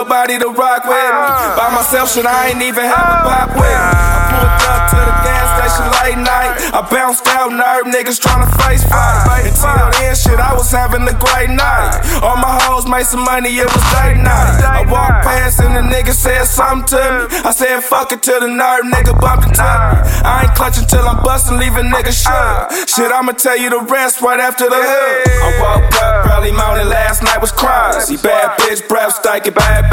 nobody to rock with me. By myself, shit, I ain't even have a pop with me. I pulled up to the gas station late night. I bounced out, nerve niggas tryna face fight. Until then, shit, I was having a great night. All my hoes made some money, it was date night. I walked past and the nigga said something to me. I said fuck it till the nerve nigga bumped into me. I ain't clutching till I'm bustin', leave a nigga shook. Shit, I'ma tell you the rest right after the hood. I woke up early morning, last night was crime. See bad bitch, breath stinking, bad